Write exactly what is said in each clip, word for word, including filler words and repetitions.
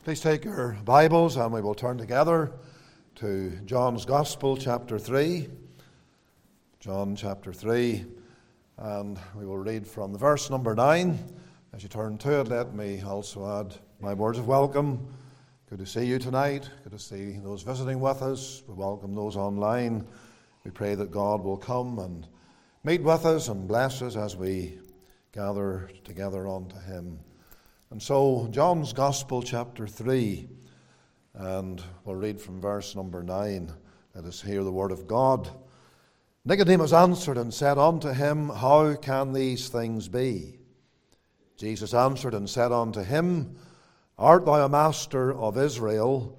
Please take your Bibles and we will turn together to John's Gospel, chapter three. John chapter three, and we will read from the verse number nine. As you turn to it, let me also add my words of welcome. Good to see you tonight. Good to see those visiting with us. We welcome those online. We pray that God will come and meet with us and bless us as we gather together unto Him. And so, John's Gospel, chapter three, and we'll read from verse number nine. Let us hear the word of God. Nicodemus answered and said unto him, How can these things be? Jesus answered and said unto him, Art thou a master of Israel,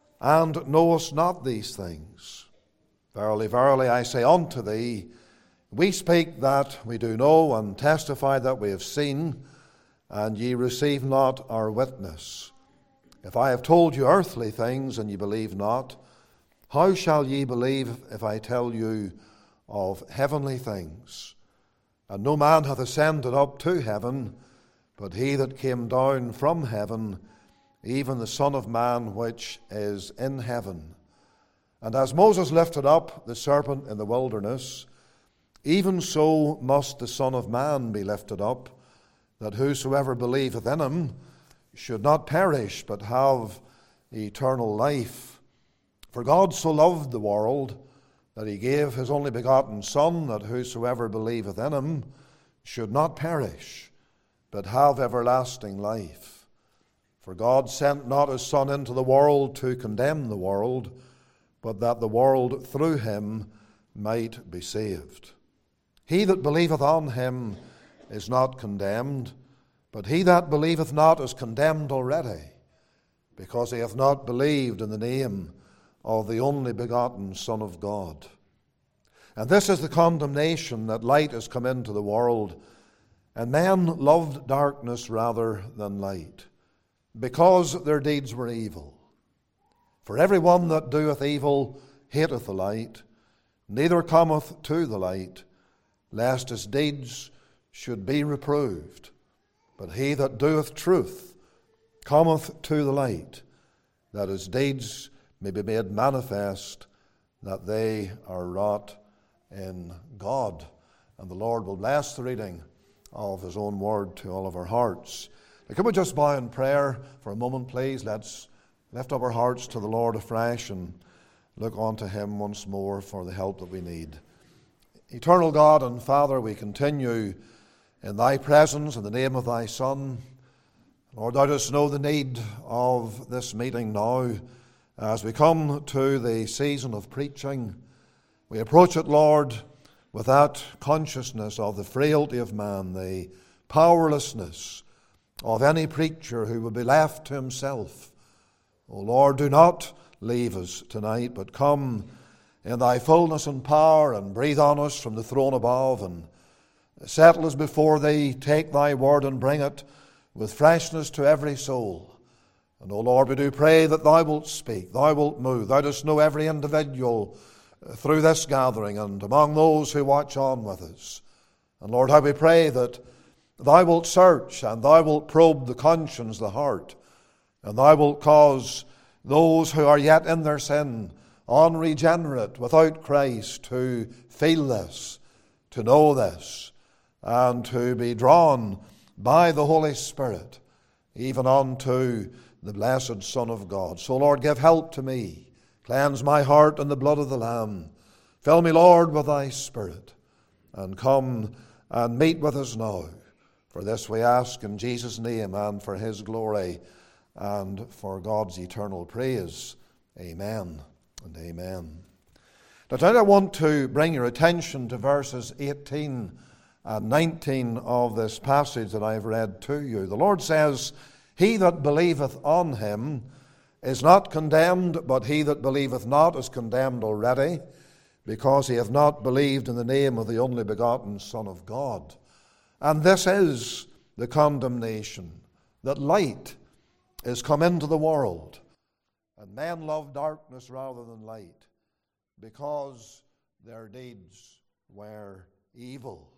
and knowest not these things? Verily, verily, I say unto thee, we speak that we do know, and testify that we have seen, and ye receive not our witness. If I have told you earthly things, and ye believe not, how shall ye believe if I tell you of heavenly things? And no man hath ascended up to heaven, but he that came down from heaven, even the Son of Man which is in heaven. And as Moses lifted up the serpent in the wilderness, even so must the Son of Man be lifted up, that whosoever believeth in him should not perish, but have eternal life. For God so loved the world, that he gave his only begotten Son, that whosoever believeth in him should not perish, but have everlasting life. For God sent not his Son into the world to condemn the world, but that the world through him might be saved. He that believeth on him is not condemned, but he that believeth not is condemned already, because he hath not believed in the name of the only begotten Son of God. And this is the condemnation, that light is come into the world, and men loved darkness rather than light, because their deeds were evil. For every one that doeth evil hateth the light, neither cometh to the light, lest his deeds should be reproved. But he that doeth truth cometh to the light, that his deeds may be made manifest, that they are wrought in God. And the Lord will bless the reading of his own word to all of our hearts. Now, can we just bow in prayer for a moment, please? Let's lift up our hearts to the Lord afresh and look unto him once more for the help that we need. Eternal God and Father, we continue in thy presence, in the name of thy Son. Lord, thou dost know the need of this meeting now. As we come to the season of preaching, we approach it, Lord, with that consciousness of the frailty of man, the powerlessness of any preacher who would be left to himself. O Lord, do not leave us tonight, but come in thy fullness and power, and breathe on us from the throne above, and settle us before thee. Take thy word and bring it with freshness to every soul. And, O Lord, we do pray that thou wilt speak, thou wilt move. Thou dost know every individual through this gathering and among those who watch on with us. And, Lord, how we pray that thou wilt search and thou wilt probe the conscience, the heart, and thou wilt cause those who are yet in their sin, unregenerate, without Christ, to feel this, to know this, and to be drawn by the Holy Spirit, even unto the blessed Son of God. So, Lord, give help to me. Cleanse my heart in the blood of the Lamb. Fill me, Lord, with thy Spirit, and come and meet with us now. For this we ask in Jesus' name, and for his glory, and for God's eternal praise. Amen and amen. Now, tonight I want to bring your attention to verses eighteen and nineteen of this passage that I have read to you. The Lord says, He that believeth on him is not condemned, but he that believeth not is condemned already, because he hath not believed in the name of the only begotten Son of God. And this is the condemnation, that light is come into the world, and men love darkness rather than light, because their deeds were evil.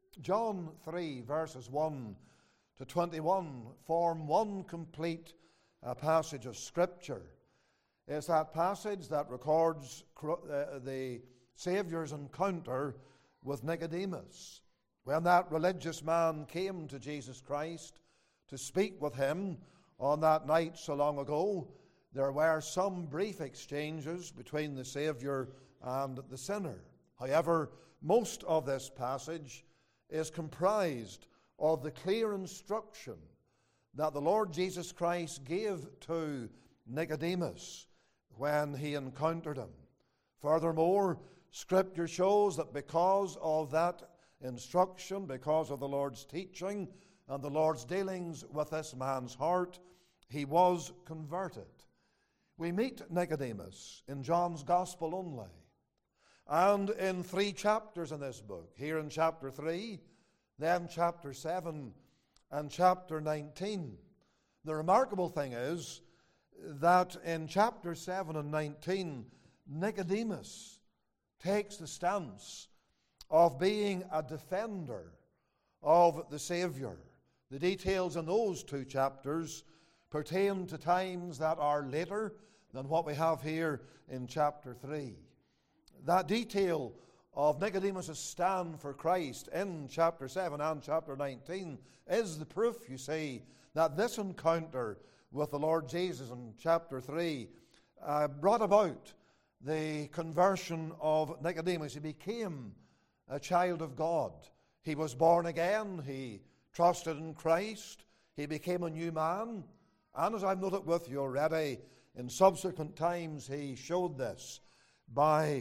John three, verses one to twenty-one form one complete a passage of Scripture. It's that passage that records the Saviour's encounter with Nicodemus. When that religious man came to Jesus Christ to speak with him on that night so long ago, there were some brief exchanges between the Saviour and the sinner. However, most of this passage is comprised of the clear instruction that the Lord Jesus Christ gave to Nicodemus when he encountered him. Furthermore, Scripture shows that because of that instruction, because of the Lord's teaching and the Lord's dealings with this man's heart, he was converted. We meet Nicodemus in John's Gospel only, and in three chapters in this book. Here in chapter three, then chapter seven, and chapter nineteen. The remarkable thing is that in chapter seven and nineteen, Nicodemus takes the stance of being a defender of the Saviour. The details in those two chapters pertain to times that are later than what we have here in chapter three. That detail of Nicodemus' stand for Christ in chapter seven and chapter nineteen is the proof, you see, that this encounter with the Lord Jesus in chapter three uh, brought about the conversion of Nicodemus. He became a child of God. He was born again. He trusted in Christ. He became a new man. And as I've noted with you already, in subsequent times he showed this by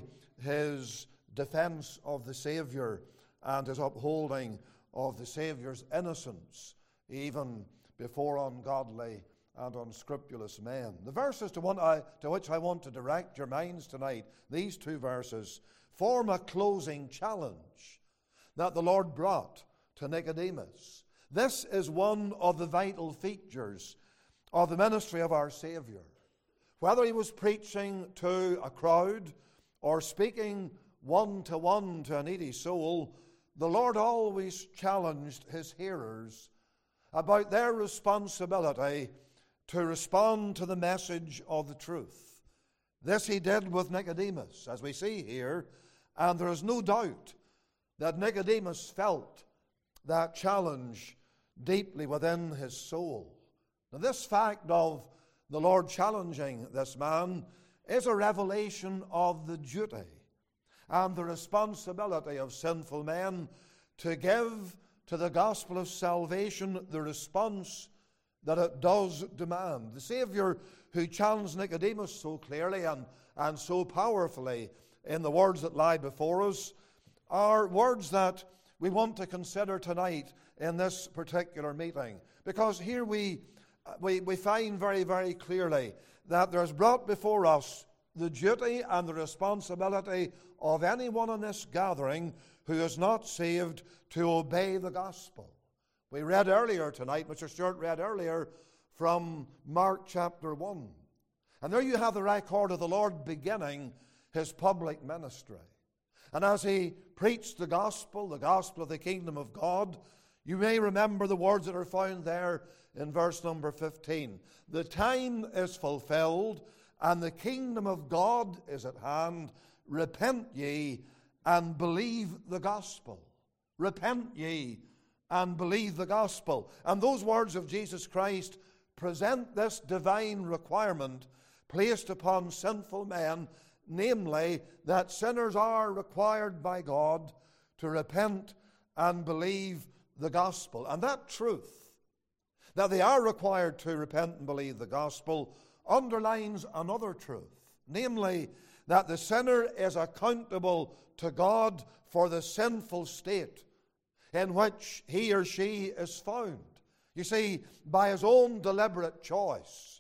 his defense of the Saviour and his upholding of the Saviour's innocence, even before ungodly and unscrupulous men. The verses to, one I, to which I want to direct your minds tonight, these two verses, form a closing challenge that the Lord brought to Nicodemus. This is one of the vital features of the ministry of our Saviour. Whether he was preaching to a crowd or speaking one-to-one to a needy soul, the Lord always challenged his hearers about their responsibility to respond to the message of the truth. This he did with Nicodemus, as we see here, and there is no doubt that Nicodemus felt that challenge deeply within his soul. Now, this fact of the Lord challenging this man is a revelation of the duty and the responsibility of sinful men to give to the gospel of salvation the response that it does demand. The Saviour, who challenged Nicodemus so clearly and, and so powerfully in the words that lie before us, are words that we want to consider tonight in this particular meeting. Because here we, we, we find very, very clearly that there is brought before us the duty and the responsibility of anyone in this gathering who is not saved to obey the gospel. We read earlier tonight, Mister Stewart read earlier from Mark chapter one. And there you have the record of the Lord beginning his public ministry. And as he preached the gospel, the gospel of the kingdom of God, you may remember the words that are found there in verse number fifteen. The time is fulfilled, and the kingdom of God is at hand. Repent ye and believe the gospel. Repent ye and believe the gospel. And those words of Jesus Christ present this divine requirement placed upon sinful men, namely that sinners are required by God to repent and believe the gospel. And that truth, that they are required to repent and believe the gospel, underlines another truth, namely that the sinner is accountable to God for the sinful state in which he or she is found. You see, by his own deliberate choice,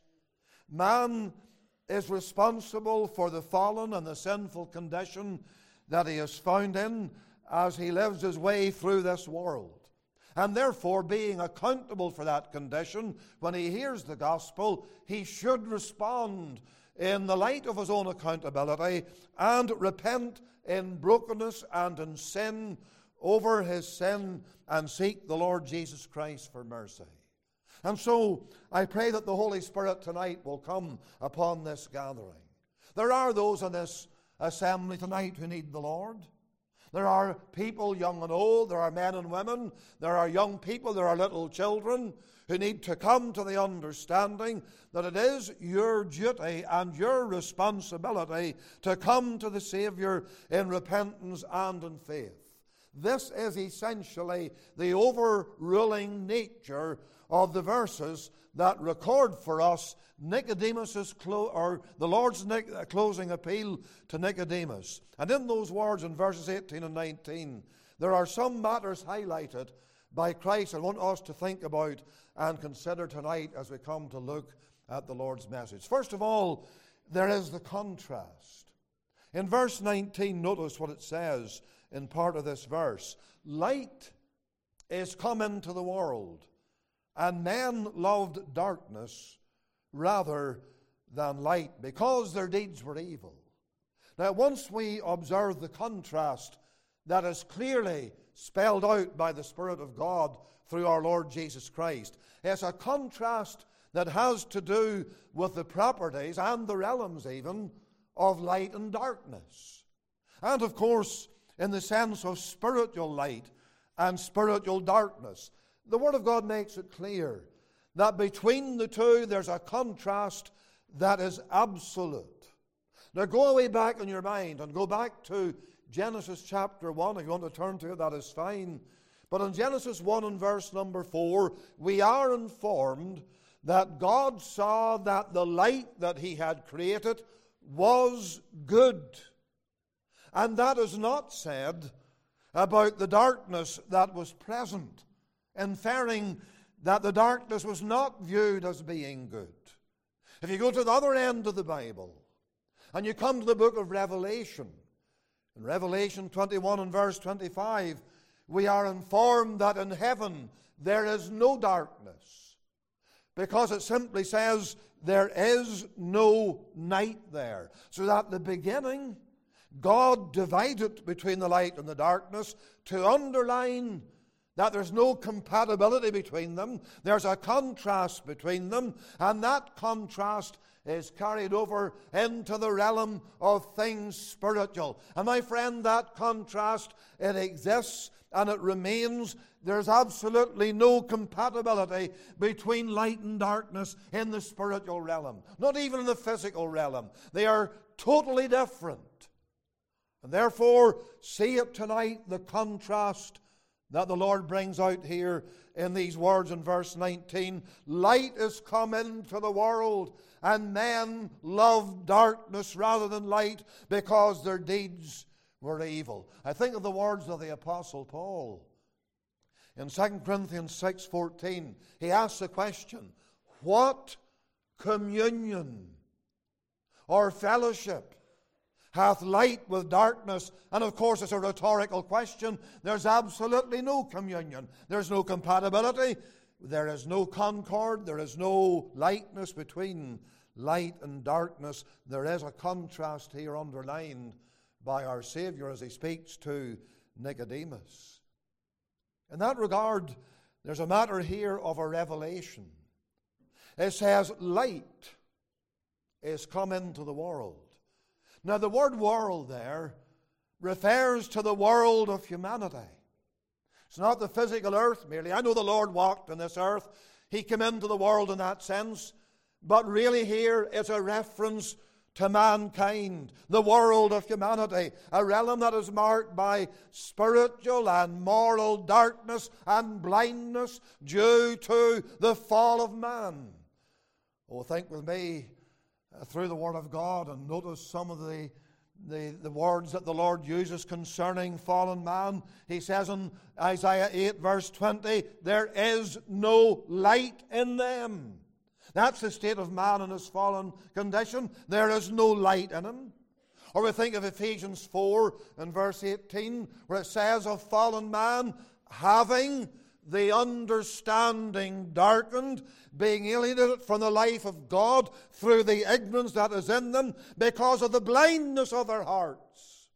man is responsible for the fallen and the sinful condition that he is found in as he lives his way through this world. And therefore, being accountable for that condition, when he hears the gospel, he should respond in the light of his own accountability and repent in brokenness and in sin over his sin and seek the Lord Jesus Christ for mercy. And so I pray that the Holy Spirit tonight will come upon this gathering. There are those in this assembly tonight who need the Lord. There are people, young and old, there are men and women, there are young people, there are little children who need to come to the understanding that it is your duty and your responsibility to come to the Saviour in repentance and in faith. This is essentially the overruling nature of the verses that record for us Nicodemus's clo- or the Lord's Nic- closing appeal to Nicodemus. And in those words in verses eighteen and nineteen, there are some matters highlighted by Christ I want us to think about and consider tonight as we come to look at the Lord's message. First of all, there is the contrast. In verse nineteen, notice what it says in part of this verse. Light is come into the world, and men loved darkness rather than light, because their deeds were evil. Now, once we observe the contrast that is clearly spelled out by the Spirit of God through our Lord Jesus Christ, it's a contrast that has to do with the properties and the realms even of light and darkness. And of course, in the sense of spiritual light and spiritual darkness. The Word of God makes it clear that between the two there's a contrast that is absolute. Now go away back in your mind and go back to Genesis chapter one. If you want to turn to it, that is fine. But in Genesis one and verse number four, we are informed that God saw that the light that He had created was good. And that is not said about the darkness that was present, inferring that the darkness was not viewed as being good. If you go to the other end of the Bible, and you come to the book of Revelation, in Revelation twenty-one and verse twenty-five, we are informed that in heaven there is no darkness, because it simply says there is no night there. So that the beginning, God divided between the light and the darkness to underline that there's no compatibility between them. There's a contrast between them, and that contrast is carried over into the realm of things spiritual. And my friend, that contrast, it exists and it remains. There's absolutely no compatibility between light and darkness in the spiritual realm, not even in the physical realm. They are totally different. And therefore, see it tonight, the contrast that the Lord brings out here in these words in verse nineteen. Light is come into the world, and men love darkness rather than light, because their deeds were evil. I think of the words of the Apostle Paul. In Second Corinthians six fourteen, he asks the question, what communion or fellowship hath light with darkness? And of course it's a rhetorical question. There's absolutely no communion. There's no compatibility. There is no concord. There is no likeness between light and darkness. There is a contrast here underlined by our Savior as He speaks to Nicodemus. In that regard, there's a matter here of a revelation. It says, light is come into the world. Now, the word world there refers to the world of humanity. It's not the physical earth merely. I know the Lord walked on this earth. He came into the world in that sense. But really here it's a reference to mankind, the world of humanity, a realm that is marked by spiritual and moral darkness and blindness due to the fall of man. Oh, think with me through the Word of God and notice some of the, the, the words that the Lord uses concerning fallen man. He says in Isaiah eight verse twenty, there is no light in them. That's the state of man in his fallen condition. There is no light in him. Or we think of Ephesians four and verse eighteen, where it says of fallen man, having the understanding darkened, being alienated from the life of God through the ignorance that is in them because of the blindness of their hearts.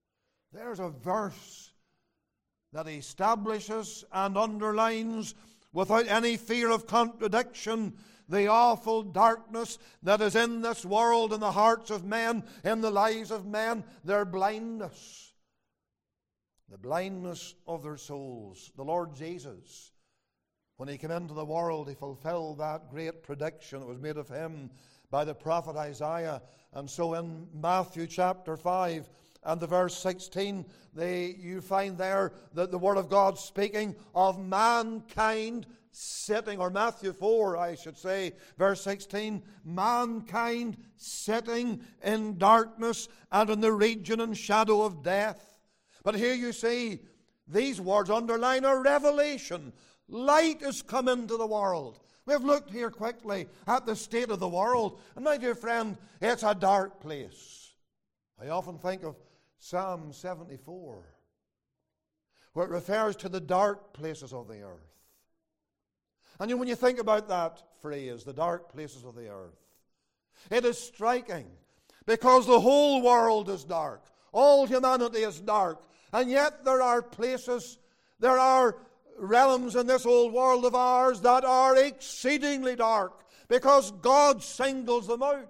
There's a verse that establishes and underlines without any fear of contradiction, the awful darkness that is in this world, in the hearts of men, in the lives of men, their blindness, the blindness of their souls. The Lord Jesus, when he came into the world, he fulfilled that great prediction that was made of him by the prophet Isaiah. And so in Matthew chapter five and the verse sixteen, they, you find there that the Word of God speaking of mankind sitting, or Matthew four, I should say, verse sixteen, mankind sitting in darkness and in the region and shadow of death. But here you see, these words underline a revelation. Light has come into the world. We've looked here quickly at the state of the world. And my dear friend, it's a dark place. I often think of Psalm seventy-four, where it refers to the dark places of the earth. And you know, when you think about that phrase, the dark places of the earth, it is striking because the whole world is dark. All humanity is dark. And yet there are places, there are realms in this old world of ours that are exceedingly dark because God singles them out.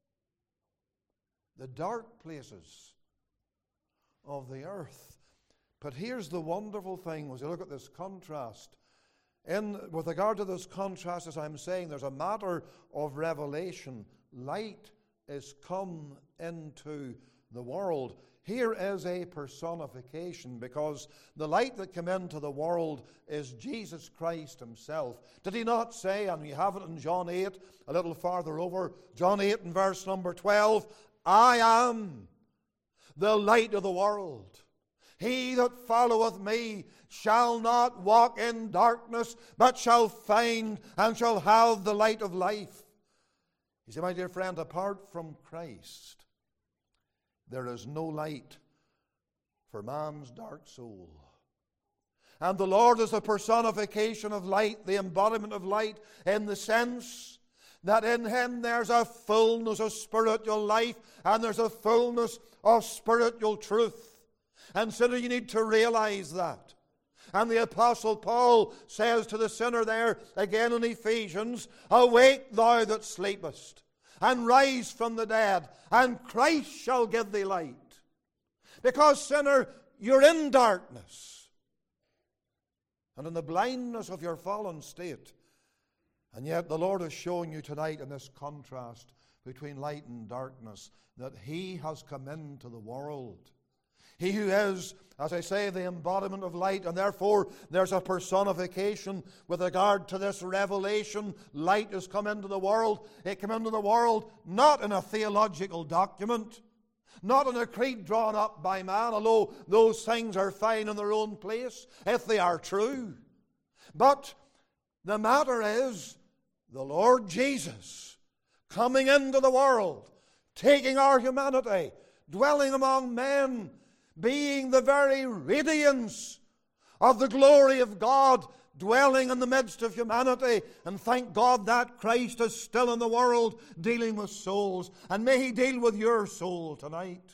The dark places of the earth. But here's the wonderful thing as you look at this contrast. In, with regard to this contrast, as I'm saying, there's a matter of revelation. Light is come into the world. Here is a personification, because the light that came into the world is Jesus Christ himself. Did he not say, and we have it in John eight, a little farther over, John eight and verse number twelve, I am the light of the world. He that followeth me shall not walk in darkness, but shall find and shall have the light of life. You see, my dear friend, apart from Christ, there is no light for man's dark soul. And the Lord is the personification of light, the embodiment of light, in the sense that in him there's a fullness of spiritual life and there's a fullness of spiritual truth. And sinner, you need to realize that. And the Apostle Paul says to the sinner there, again in Ephesians, awake thou that sleepest, and rise from the dead, and Christ shall give thee light. Because, sinner, you're in darkness and in the blindness of your fallen state. And yet the Lord is showing you tonight in this contrast between light and darkness that he has come into the world. He who is, as I say, the embodiment of light, and therefore there's a personification with regard to this revelation. Light has come into the world. It came into the world not in a theological document, not in a creed drawn up by man, although those things are fine in their own place, if they are true. But the matter is the Lord Jesus coming into the world, taking our humanity, dwelling among men, being the very radiance of the glory of God, dwelling in the midst of humanity. And thank God that Christ is still in the world dealing with souls. And may he deal with your soul tonight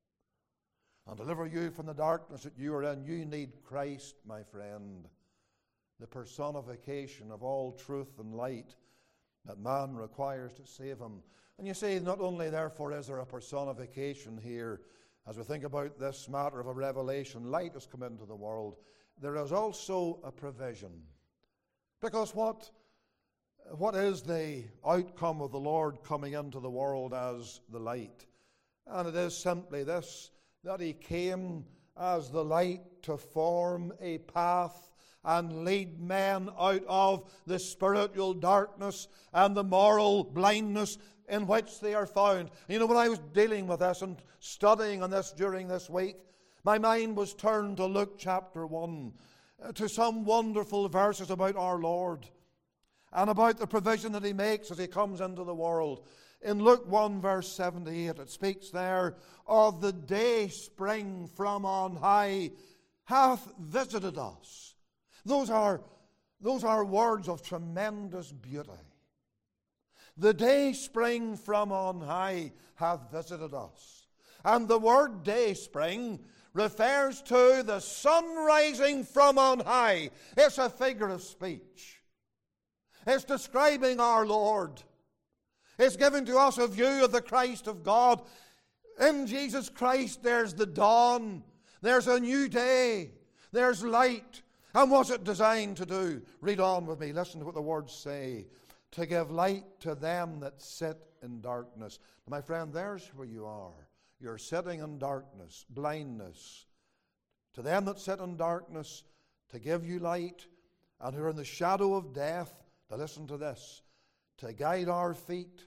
and deliver you from the darkness that you are in. You need Christ, my friend, the personification of all truth and light that man requires to save him. And you see, not only therefore is there a personification here, as we think about this matter of a revelation, light has come into the world, there is also a provision. Because what, what is the outcome of the Lord coming into the world as the light? And it is simply this, that he came as the light to form a path and lead men out of the spiritual darkness and the moral blindness in which they are found. You know, when I was dealing with this and studying on this during this week, my mind was turned to Luke chapter one, to some wonderful verses about our Lord and about the provision that he makes as he comes into the world. In Luke one verse seventy-eight, it speaks there of the day spring from on high hath visited us. Those are, those are words of tremendous beauty. The day spring from on high hath visited us. And the word day spring refers to the sun rising from on high. It's a figure of speech. It's describing our Lord. It's giving to us a view of the Christ of God. In Jesus Christ there's the dawn. There's a new day. There's light. And what's it designed to do? Read on with me. Listen to what the words say. To give light to them that sit in darkness. My friend, there's where you are. You're sitting in darkness, blindness. To them that sit in darkness, to give you light, and who are in the shadow of death, to listen to this, to guide our feet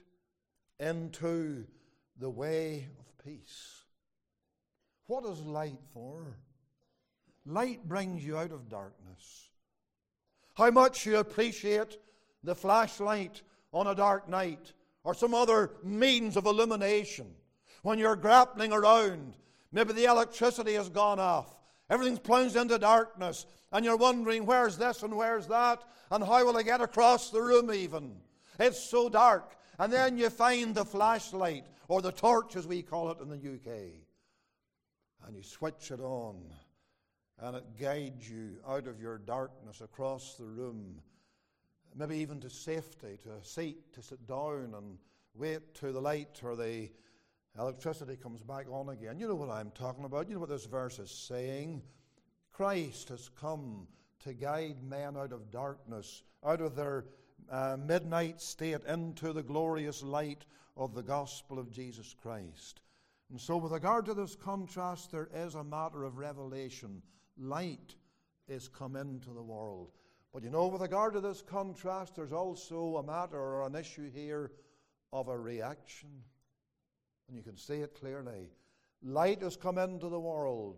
into the way of peace. What is light for? Light brings you out of darkness. How much you appreciate the flashlight on a dark night, or some other means of illumination. When you're grappling around, maybe the electricity has gone off, everything's plunged into darkness, and you're wondering, where's this and where's that, and how will I get across the room even? It's so dark. And then you find the flashlight, or the torch as we call it in the U K, and you switch it on, and it guides you out of your darkness across the room, maybe even to safety, to a seat, to sit down and wait till the light or the electricity comes back on again. You know what I'm talking about. You know what this verse is saying. Christ has come to guide men out of darkness, out of their uh, midnight state, into the glorious light of the gospel of Jesus Christ. And so with regard to this contrast, there is a matter of revelation. Light is come into the world. But you know, with regard to this contrast, there's also a matter or an issue here of a reaction. And you can see it clearly. Light has come into the world,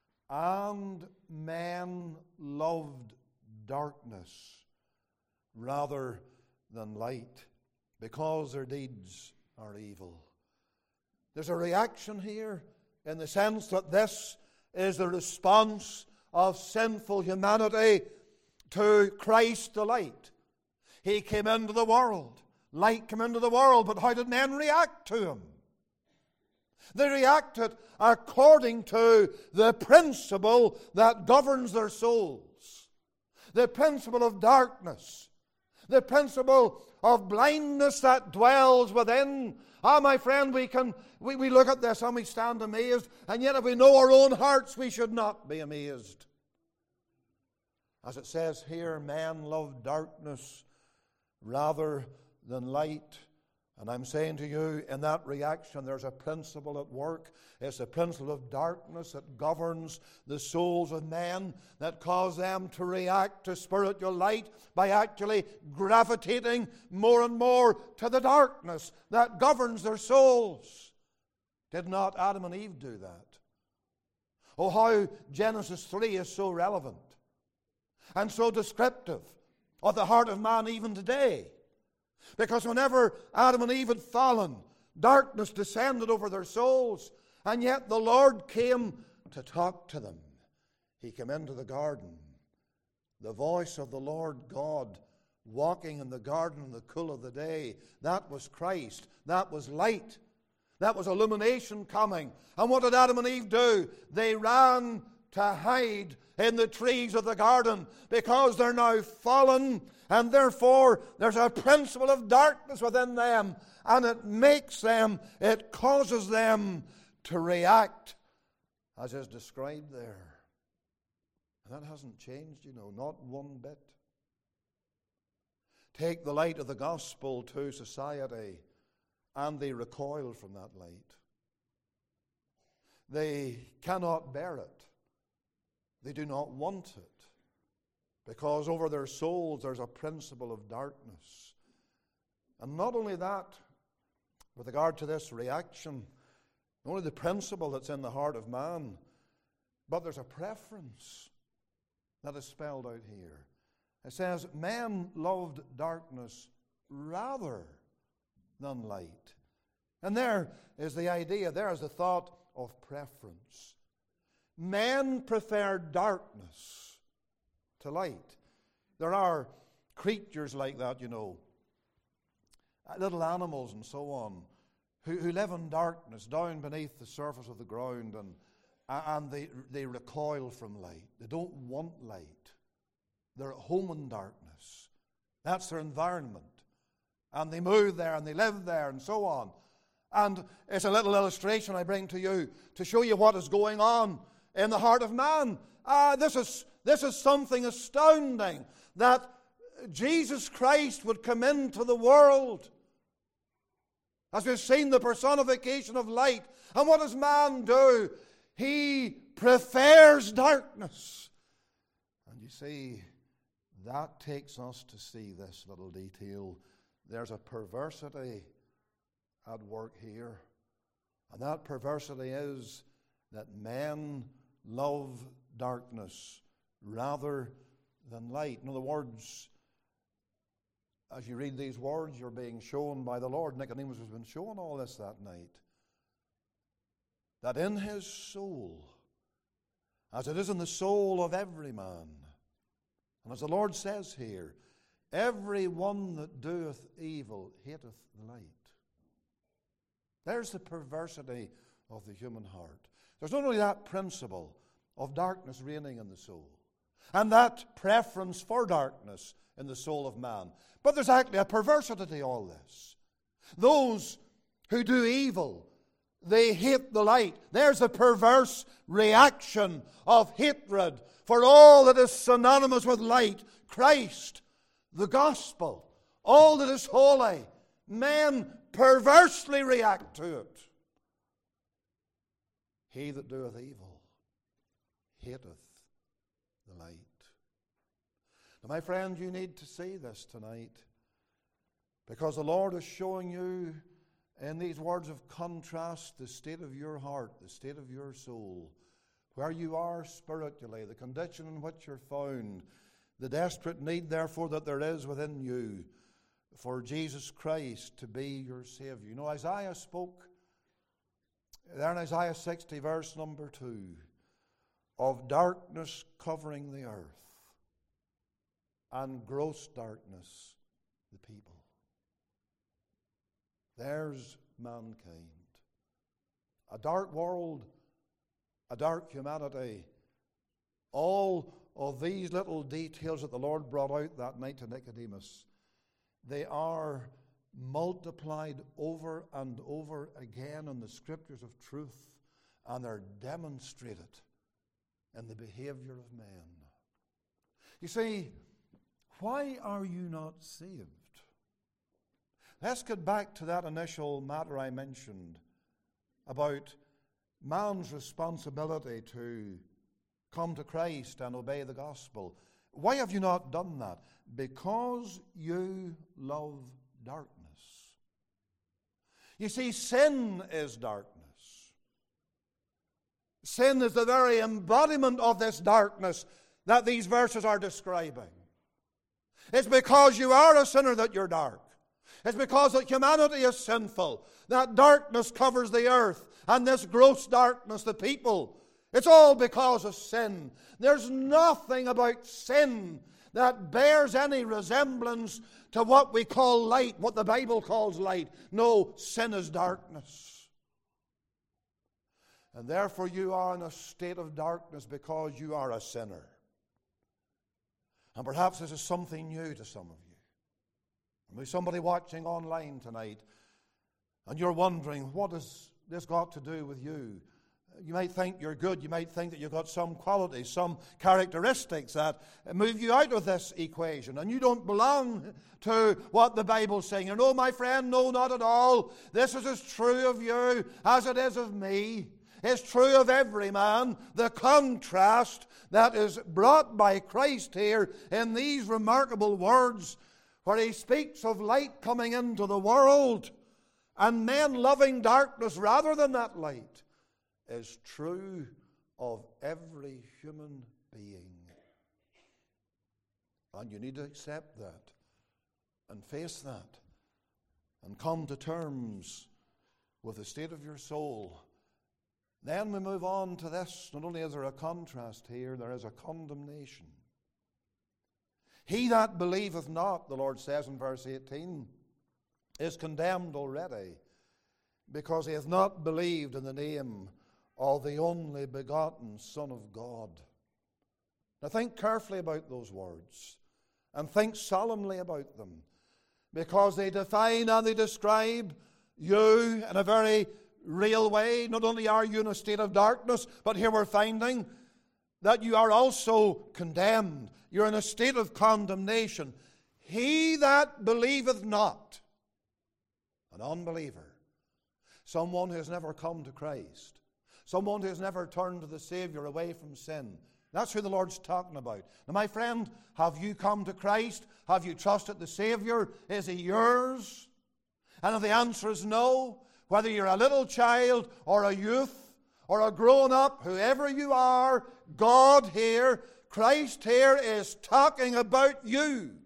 and men loved darkness rather than light, because their deeds are evil. There's a reaction here in the sense that this is the response of sinful humanity to Christ the light. He came into the world. Light came into the world, but how did men react to him? They reacted according to the principle that governs their souls. The principle of darkness. The principle of blindness that dwells within. Ah, my friend, we can we, we look at this and we stand amazed, and yet if we know our own hearts, we should not be amazed. As it says here, men love darkness rather than light. And I'm saying to you, in that reaction, there's a principle at work. It's a principle of darkness that governs the souls of men, that cause them to react to spiritual light by actually gravitating more and more to the darkness that governs their souls. Did not Adam and Eve do that? Oh, how Genesis three is so relevant and so descriptive of the heart of man even today. Because whenever Adam and Eve had fallen, darkness descended over their souls, and yet the Lord came to talk to them. He came into the garden. The voice of the Lord God walking in the garden in the cool of the day, that was Christ. That was light. That was illumination coming. And what did Adam and Eve do? They ran to hide in the trees of the garden, because they're now fallen, and therefore there's a principle of darkness within them, and it makes them, it causes them to react as is described there. And that hasn't changed, you know, not one bit. Take the light of the gospel to society, and they recoil from that light. They cannot bear it. They do not want it, because over their souls there's a principle of darkness. And not only that, with regard to this reaction, not only the principle that's in the heart of man, but there's a preference that is spelled out here. It says, men loved darkness rather than light. And there is the idea, there is the thought of preference. Men prefer darkness to light. There are creatures like that, you know, little animals and so on, who, who live in darkness down beneath the surface of the ground, and and they, they recoil from light. They don't want light. They're at home in darkness. That's their environment. And they move there and they live there and so on. And it's a little illustration I bring to you to show you what is going on in the heart of man. Ah, this is, this is something astounding, that Jesus Christ would come into the world. As we've seen, the personification of light. And what does man do? He prefers darkness. And you see, that takes us to see this little detail. There's a perversity at work here. And that perversity is that men love darkness rather than light. In other words, as you read these words, you're being shown by the Lord. Nicodemus has been shown all this that night. That in his soul, as it is in the soul of every man, and as the Lord says here, every one that doeth evil hateth the light. There's the perversity of the human heart. There's not only that principle of darkness reigning in the soul, and that preference for darkness in the soul of man, but there's actually a perversity to all this. Those who do evil, they hate the light. There's a perverse reaction of hatred for all that is synonymous with light. Christ, the gospel, all that is holy. Men perversely react to it. He that doeth evil hateth the light. Now, my friend, you need to see this tonight, because the Lord is showing you in these words of contrast the state of your heart, the state of your soul, where you are spiritually, the condition in which you're found, the desperate need, therefore, that there is within you for Jesus Christ to be your Savior. You know, Isaiah spoke there in Isaiah sixty, verse number two, of darkness covering the earth and gross darkness the people. There's mankind. A dark world, a dark humanity. All of these little details that the Lord brought out that night to Nicodemus, they are multiplied over and over again in the scriptures of truth, and they're demonstrated in the behavior of men. You see, why are you not saved? Let's get back to that initial matter I mentioned about man's responsibility to come to Christ and obey the gospel. Why have you not done that? Because you love darkness. You see, sin is darkness. Sin is the very embodiment of this darkness that these verses are describing. It's because you are a sinner that you're dark. It's because that humanity is sinful, that darkness covers the earth, and this gross darkness the people. It's all because of sin. There's nothing about sin that bears any resemblance to what we call light, what the Bible calls light. No, sin is darkness. And therefore you are in a state of darkness because you are a sinner. And perhaps this is something new to some of you. There's somebody watching online tonight, and you're wondering, what has this got to do with you? You might think you're good. You might think that you've got some qualities, some characteristics that move you out of this equation, and you don't belong to what the Bible's saying. You know, my friend, no, not at all. This is as true of you as it is of me. It's true of every man. The contrast that is brought by Christ here in these remarkable words, where he speaks of light coming into the world and men loving darkness rather than that light, is true of every human being. And you need to accept that and face that and come to terms with the state of your soul. Then we move on to this. Not only is there a contrast here, there is a condemnation. He that believeth not, the Lord says in verse eighteen, is condemned already, because he hath not believed in the name of the only begotten Son of God. Now think carefully about those words and think solemnly about them, because they define and they describe you in a very real way. Not only are you in a state of darkness, but here we're finding that you are also condemned. You're in a state of condemnation. He that believeth not, an unbeliever, someone who has never come to Christ, someone who has never turned to the Savior away from sin. That's who the Lord's talking about. Now, my friend, have you come to Christ? Have you trusted the Savior? Is He yours? And if the answer is no, whether you're a little child or a youth or a grown-up, whoever you are, God here, Christ here is talking about you.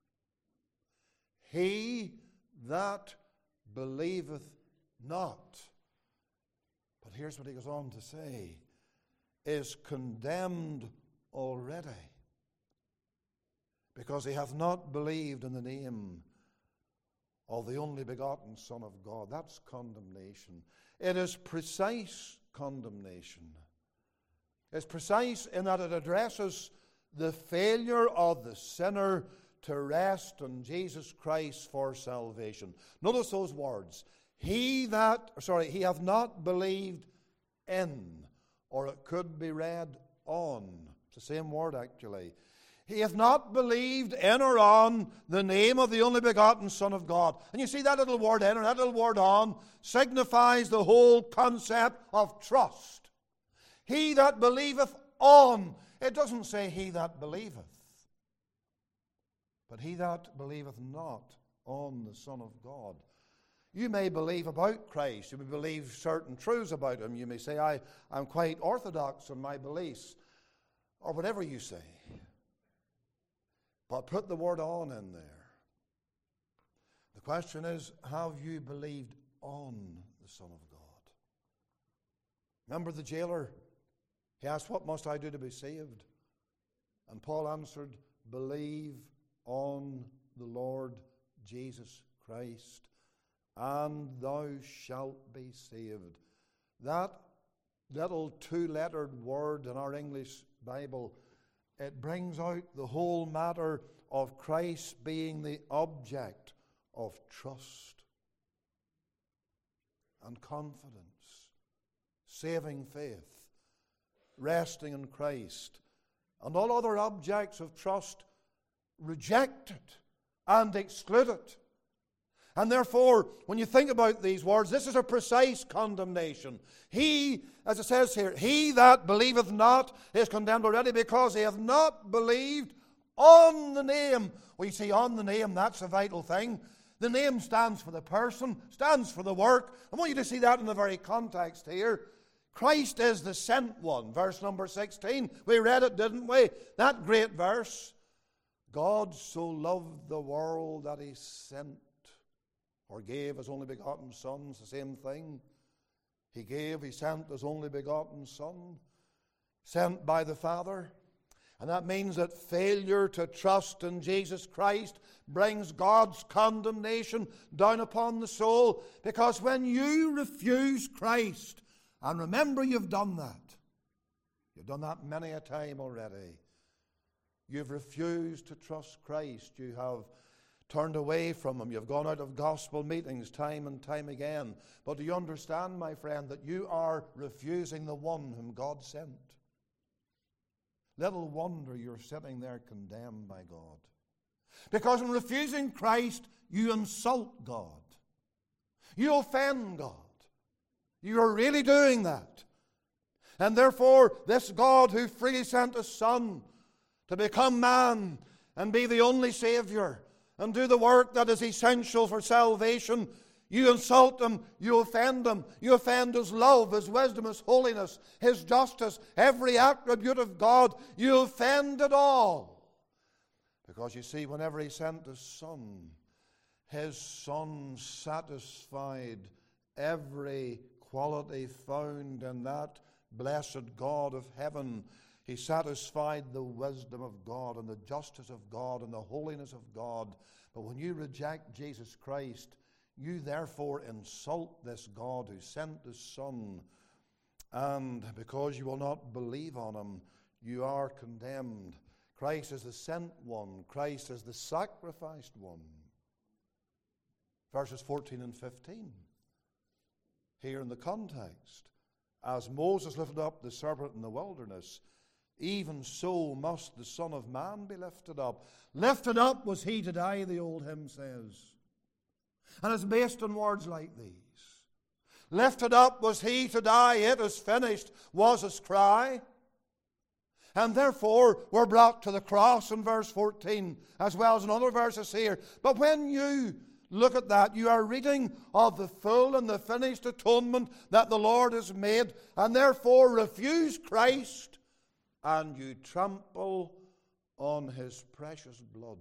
He that believeth not. But here's what he goes on to say, is condemned already, because he hath not believed in the name of the only begotten Son of God. That's condemnation. It is precise condemnation. It's precise in that it addresses the failure of the sinner to rest on Jesus Christ for salvation. Notice those words. He that, sorry, he hath not believed in, or it could be read on. It's the same word actually. He hath not believed in or on the name of the only begotten Son of God. And you see that little word in or that little word on signifies the whole concept of trust. He that believeth on. It doesn't say he that believeth, but he that believeth not on the Son of God. You may believe about Christ. You may believe certain truths about Him. You may say, I, I'm quite orthodox in my beliefs, or whatever you say. But put the word on in there. The question is, have you believed on the Son of God? Remember the jailer? He asked, what must I do to be saved? And Paul answered, believe on the Lord Jesus Christ, and thou shalt be saved. That little two-lettered word in our English Bible, it brings out the whole matter of Christ being the object of trust and confidence, saving faith, resting in Christ, and all other objects of trust rejected and excluded. And therefore, when you think about these words, this is a precise condemnation. He, as it says here, he that believeth not is condemned already, because he hath not believed on the name. Well, you see, on the name, that's a vital thing. The name stands for the person, stands for the work. I want you to see that in the very context here. Christ is the sent one. Verse number sixteen. We read it, didn't we? That great verse. God so loved the world that He sent, or gave His only begotten Son. It's the same thing. He gave, He sent His only begotten Son, sent by the Father. And that means that failure to trust in Jesus Christ brings God's condemnation down upon the soul. Because when you refuse Christ, and remember you've done that, you've done that many a time already. You've refused to trust Christ. You have turned away from Him. You've gone out of gospel meetings time and time again. But do you understand, my friend, that you are refusing the one whom God sent? Little wonder you're sitting there condemned by God. Because in refusing Christ, you insult God. You offend God. You are really doing that. And therefore, this God who freely sent His Son to become man and be the only Savior and do the work that is essential for salvation, you insult Him, you offend Him, you offend His love, His wisdom, His holiness, His justice, every attribute of God, you offend it all. Because you see, whenever He sent His Son, His Son satisfied every quality found in that blessed God of heaven. He satisfied the wisdom of God and the justice of God and the holiness of God. But when you reject Jesus Christ, you therefore insult this God who sent His Son and because you will not believe on him, you are condemned. Christ is the sent one. Christ is the sacrificed one. Verses fourteen and fifteen. Here in the context, as Moses lifted up the serpent in the wilderness, even so must the Son of Man be lifted up. Lifted up was he to die, the old hymn says. And it's based on words like these. Lifted up was he to die, it is finished, was his cry. And therefore we're brought to the cross in verse fourteen, as well as in other verses here. But when you look at that, you are reading of the full and the finished atonement that the Lord has made, and therefore refuse Christ, and you trample on his precious blood.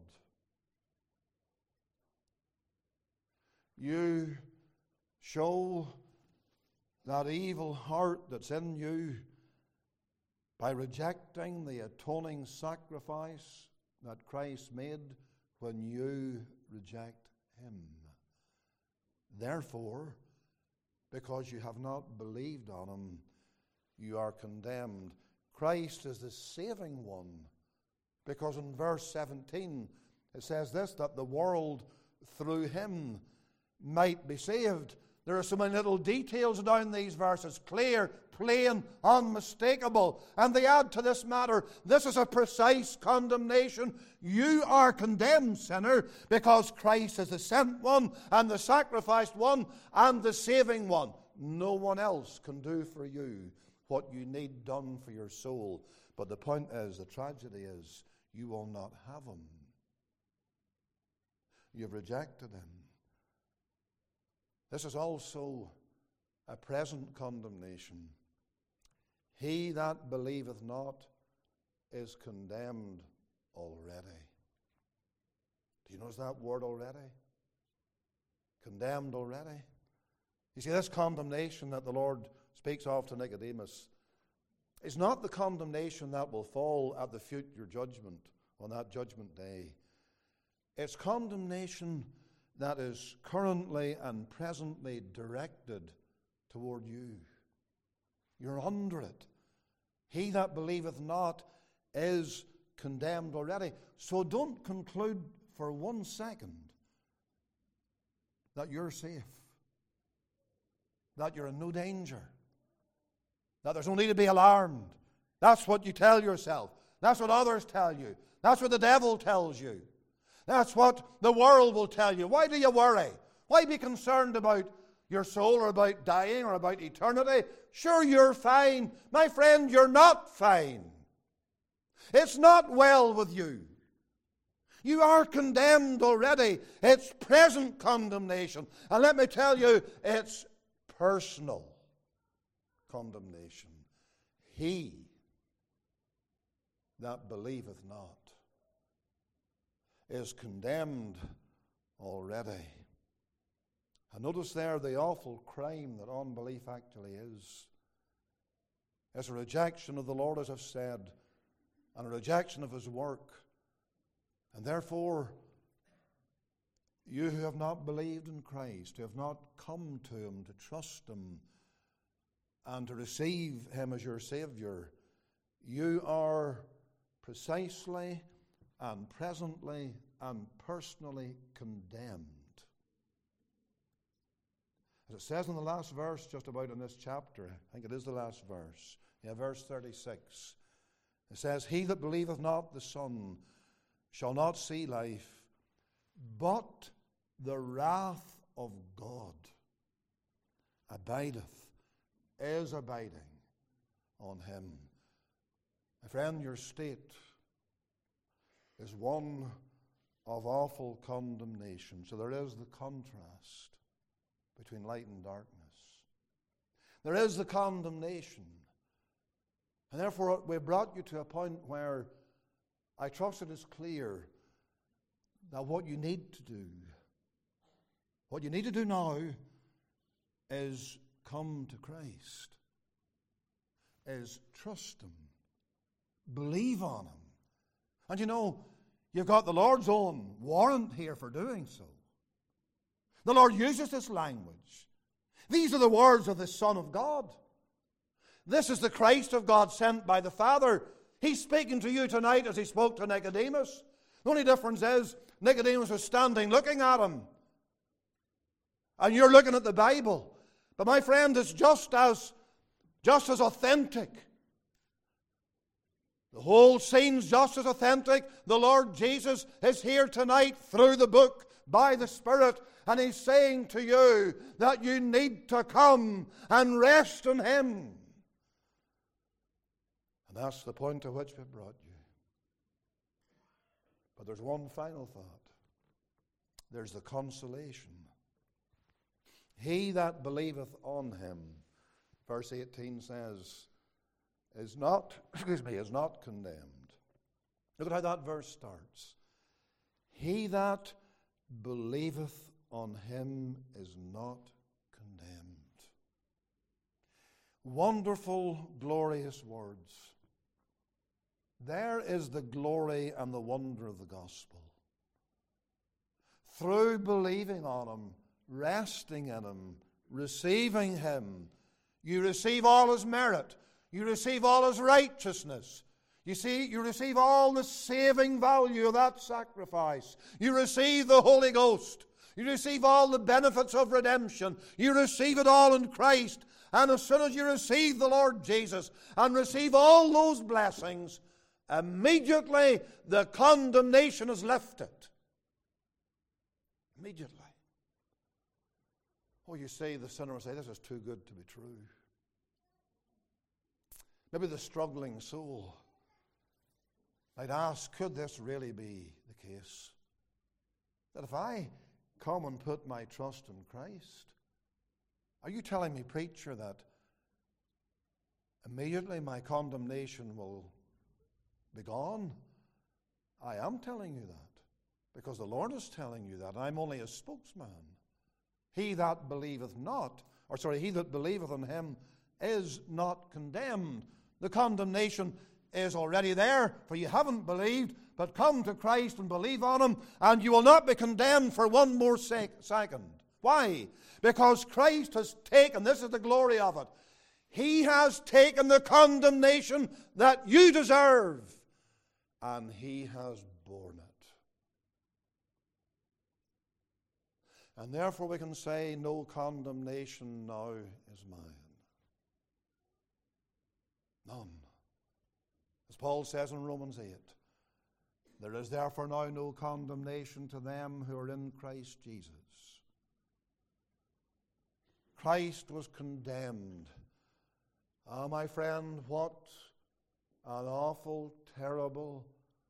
You show that evil heart that's in you by rejecting the atoning sacrifice that Christ made when you reject him. Therefore, because you have not believed on him, you are condemned. Christ is the saving one, because in verse seventeen it says this, that the world through him might be saved. There are so many little details down these verses, clear, plain, unmistakable. And they add to this matter, this is a precise condemnation. You are condemned, sinner, because Christ is the sent one, and the sacrificed one, and the saving one. No one else can do for you what you need done for your soul. But the point is, the tragedy is, you will not have him. You've rejected him. This is also a present condemnation. He that believeth not is condemned already. Do you notice that word already? Condemned already. You see, this condemnation that the Lord speaks of to Nicodemus is not the condemnation that will fall at the future judgment, on that judgment day. It's condemnation that is currently and presently directed toward you. You're under it. He that believeth not is condemned already. So don't conclude for one second that you're safe, that you're in no danger, that there's no need to be alarmed. That's what you tell yourself. That's what others tell you. That's what the devil tells you. That's what the world will tell you. Why do you worry? Why be concerned about your soul or about dying or about eternity? Sure, you're fine. My friend, you're not fine. It's not well with you. You are condemned already. It's present condemnation. And let me tell you, it's personal condemnation. He that believeth not is condemned already. And notice there the awful crime that unbelief actually is. It's a rejection of the Lord, as I've said, and a rejection of his work. And therefore, you who have not believed in Christ, who have not come to him to trust him and to receive him as your Savior, you are precisely and presently and personally condemned. As it says in the last verse, just about in this chapter, I think it is the last verse, yeah, verse thirty-six, it says, He that believeth not the Son shall not see life, but the wrath of God abideth, is abiding on him. My friend, your state is one of awful condemnation. So there is the contrast between light and darkness. There is the condemnation. And therefore we brought you to a point where I trust it is clear that what you need to do, what you need to do now is come to Christ, is trust him, believe on him. And you know, you've got the Lord's own warrant here for doing so. The Lord uses this language. These are the words of the Son of God. This is the Christ of God sent by the Father. He's speaking to you tonight as he spoke to Nicodemus. The only difference is Nicodemus was standing looking at him. And you're looking at the Bible. But my friend, it's just as, just as authentic. The whole scene's just as authentic. The Lord Jesus is here tonight through the book by the Spirit. And He's saying to you that you need to come and rest in Him. And that's the point to which we brought you. But there's one final thought. There's the consolation. He that believeth on Him, verse eighteen says, is not, excuse me, is not condemned. Look at how that verse starts. He that believeth on Him is not condemned. Wonderful, glorious words. There is the glory and the wonder of the gospel. Through believing on Him, resting in Him, receiving Him, you receive all His merit. You receive all His righteousness. You see, you receive all the saving value of that sacrifice. You receive the Holy Ghost. You receive all the benefits of redemption. You receive it all in Christ. And as soon as you receive the Lord Jesus and receive all those blessings, immediately the condemnation is lifted. Immediately. Oh, you see, the sinner will say, this is too good to be true. Maybe the struggling soul might ask, could this really be the case? That if I come and put my trust in Christ, are you telling me, preacher, that immediately my condemnation will be gone? I am telling you that, because the Lord is telling you that. I'm only a spokesman. He that believeth not, or sorry, he that believeth on Him is not condemned. The condemnation is already there, for you haven't believed, but come to Christ and believe on Him, and you will not be condemned for one more sec- second. Why? Because Christ has taken, this is the glory of it, He has taken the condemnation that you deserve, and He has borne it. And therefore we can say, no condemnation now is mine. None. As Paul says in Romans eight, there is therefore now no condemnation to them who are in Christ Jesus. Christ was condemned. Ah, my friend, what an awful, terrible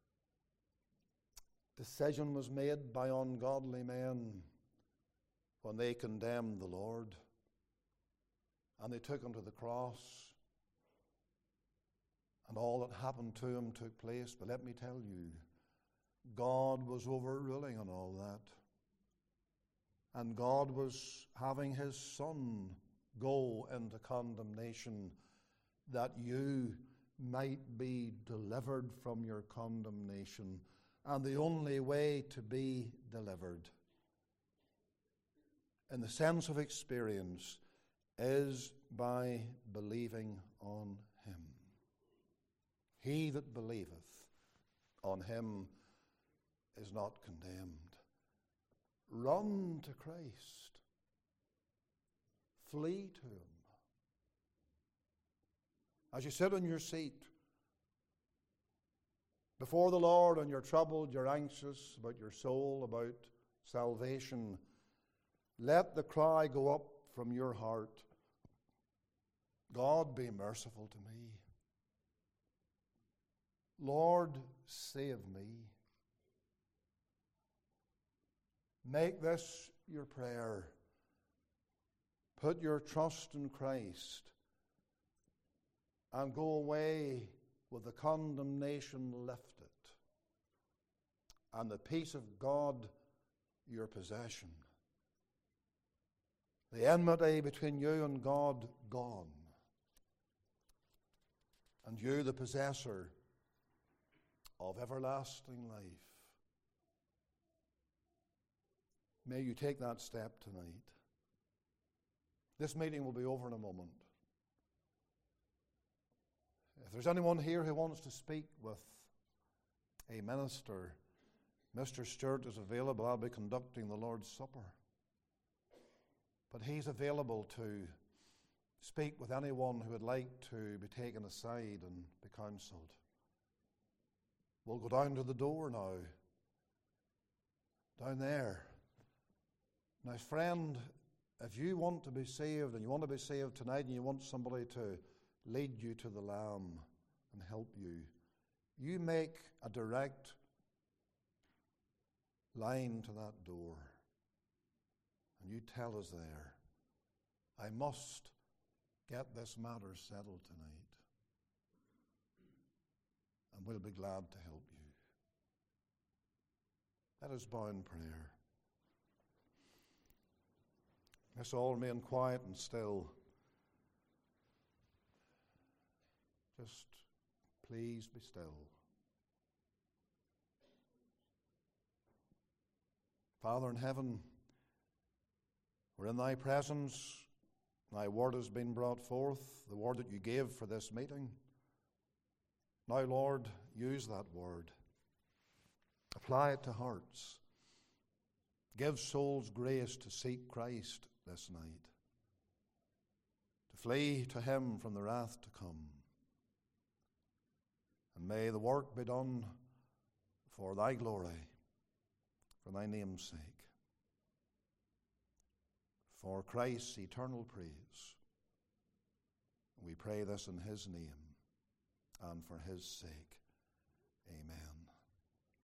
decision was made by ungodly men when they condemned the Lord and they took Him to the cross. And all that happened to Him took place. But let me tell you, God was overruling on all that. And God was having His Son go into condemnation that you might be delivered from your condemnation. And the only way to be delivered, in the sense of experience, is by believing on Him. He that believeth on Him is not condemned. Run to Christ. Flee to Him. As you sit in your seat before the Lord and you're troubled, you're anxious about your soul, about salvation, let the cry go up from your heart, God, be merciful to me. Lord, save me. Make this your prayer. Put your trust in Christ and go away with the condemnation lifted and the peace of God your possession. The enmity between you and God gone, and you the possessor of everlasting life. May you take that step tonight. This meeting will be over in a moment. If there's anyone here who wants to speak with a minister, Mister Stewart is available. I'll be conducting the Lord's Supper. But he's available to speak with anyone who would like to be taken aside and be counselled. We'll go down to the door now. Down there. Now, friend, if you want to be saved, and you want to be saved tonight, and you want somebody to lead you to the Lamb and help you, you make a direct line to that door. And you tell us there, I must get this matter settled tonight. And we'll be glad to help you. Let us bow in prayer. Let's all remain quiet and still. Just please be still. Father in heaven, we're in thy presence. Thy word has been brought forth, the word that you gave for this meeting. Now, Lord, use that word. Apply it to hearts. Give souls grace to seek Christ this night, to flee to him from the wrath to come. And may the work be done for thy glory, for thy name's sake, for Christ's eternal praise. We pray this in his name and for his sake. Amen.